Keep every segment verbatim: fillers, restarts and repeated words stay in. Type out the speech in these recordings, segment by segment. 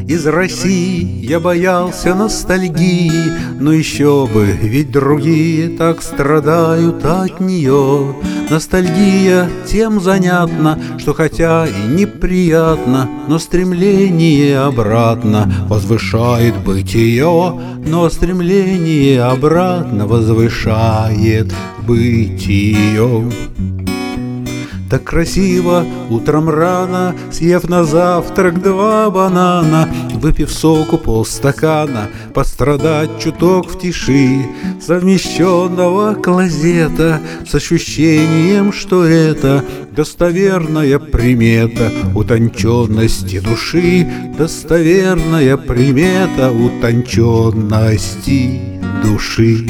из России я боялся ностальгии, но еще бы, ведь другие так страдают от нее. Ностальгия тем занятна, что хотя и неприятно, но стремление обратно возвышает бытие, но стремление обратно возвышает бытие. Так красиво утром рано, съев на завтрак два банана, выпив соку полстакана, пострадать чуток в тиши совмещенного клозета с ощущением, что это достоверная примета утонченности души, достоверная примета утонченности души.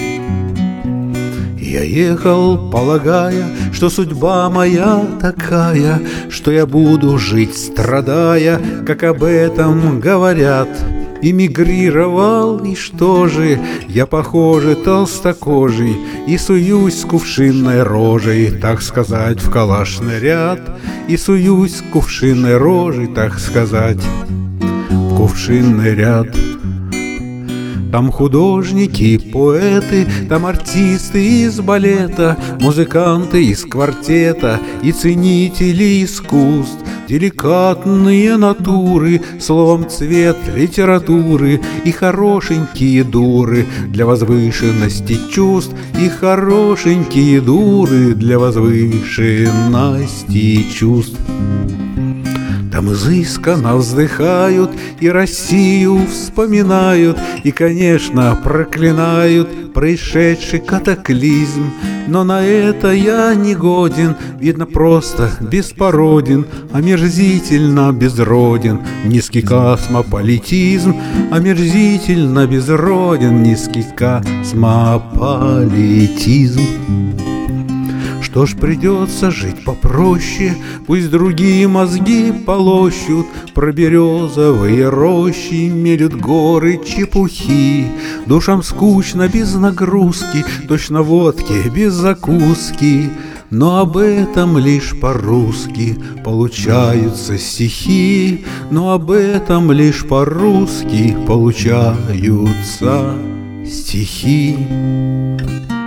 Я ехал, полагая, что судьба моя такая, что я буду жить, страдая, как об этом говорят. Эмигрировал, и что же, я, похоже, толстокожий, и суюсь с кувшинной рожей, так сказать, в калашный ряд, и суюсь с кувшинной рожей, так сказать, в кувшинный ряд. Там художники, поэты, там артисты из балета, музыканты из квартета и ценители искусств, деликатные натуры, словом цвет литературы, и хорошенькие дуры для возвышенности чувств, и хорошенькие дуры для возвышенности чувств. Там изысканно вздыхают и Россию вспоминают, и, конечно, проклинают происшедший катаклизм. Но на это я не годен, видно, просто беспороден, омерзительно безроден низкий космополитизм, омерзительно безроден низкий космополитизм. Что ж, придется жить попроще, пусть другие мозги полощут, про березовые рощи мелют горы чепухи. Душам скучно без нагрузки, точно водки без закуски, но об этом лишь по-русски получаются стихи, но об этом лишь по-русски получаются стихи.